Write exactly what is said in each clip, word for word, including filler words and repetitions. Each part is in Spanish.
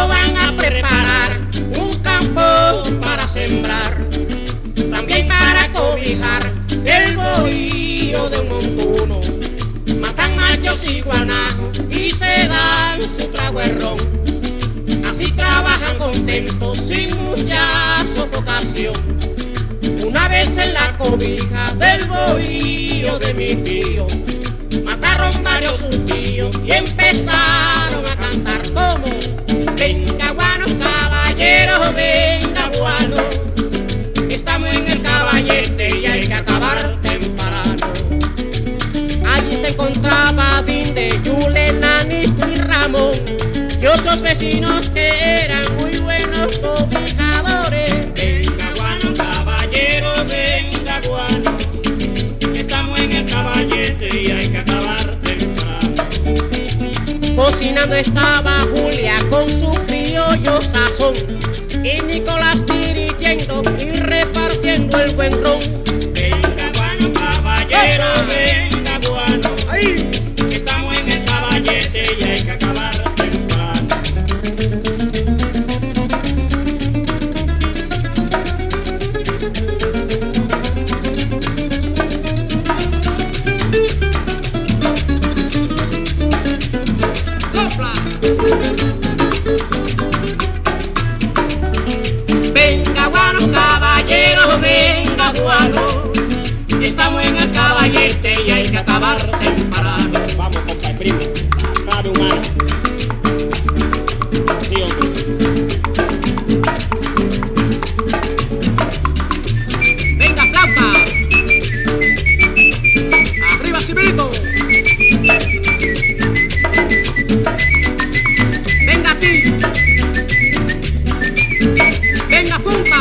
Primero van a preparar un campo para sembrar, también para cobijar el bohío de un montuno. Matan machos y guanajos y se dan su trago de ron. Así trabajan contentos sin mucha sofocación. Una vez en la cobija del bohío de mi tío, mataron varios sus tíos y empezaron a cantar como: venga guano, caballeros, venga guano, estamos en el caballete y hay que acabar temprano. Allí se encontraba Dinde, Yule, Nanito y Ramón y otros vecinos que eran muy buenos cobijadores. Venga guano, caballero, venga guano, estamos en el caballete y hay que acabar temprano. Cocinando estaba Julia con su criollo sazón y Nicolás dirigiendo y repartiendo el buen ron. Venga guano, caballero, venga guano, ¡ay! estamos en el caballete y hay que acabar temprano. Venga guano, caballero, venga guano, estamos en el caballete y hay que acabar temprano. Vamos, compa, primo, cabe un año. Sí, hombre. Venga, planta, arriba Cibrito. Venga a ti, venga punta,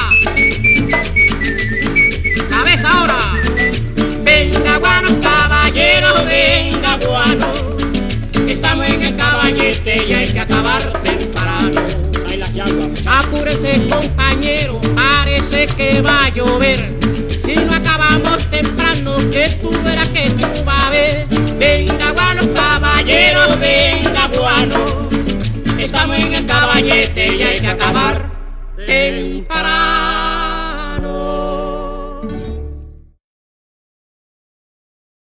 cabeza ahora. Venga guano, caballero, venga guano, estamos en el caballete y hay que acabar temprano. Ahí las llamas. Apúrese compañero, parece que va a llover. Si no acabamos temprano, que tú verás que tú vas a ver. Venga guano, caballero, venga guano, estamos en el caballete y hay que acabar temprano.